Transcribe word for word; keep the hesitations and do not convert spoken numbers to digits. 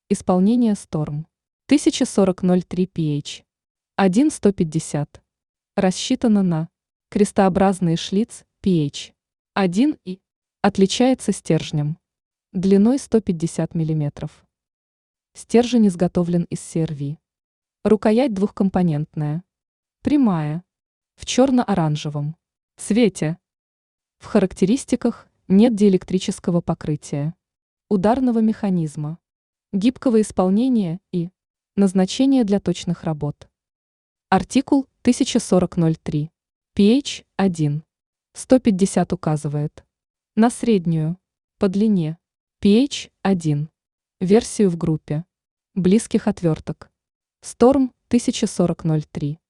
Исполнение Storm. тысяча сорок ноль три pH. один сто пятьдесят. Рассчитано на крестообразный шлиц pH один и отличается стержнем длиной сто пятьдесят миллиметров. Стержень изготовлен из си эр ви. Рукоять двухкомпонентная. Прямая. В черно-оранжевом цвете. В характеристиках нет диэлектрического покрытия, ударного механизма, гибкого исполнения и назначения для точных работ. Артикул тысяча сорок ноль три. pH один. сто пятьдесят указывает на среднюю, по длине, pH один, версию в группе близких отверток Storm тысяча сорок ноль три.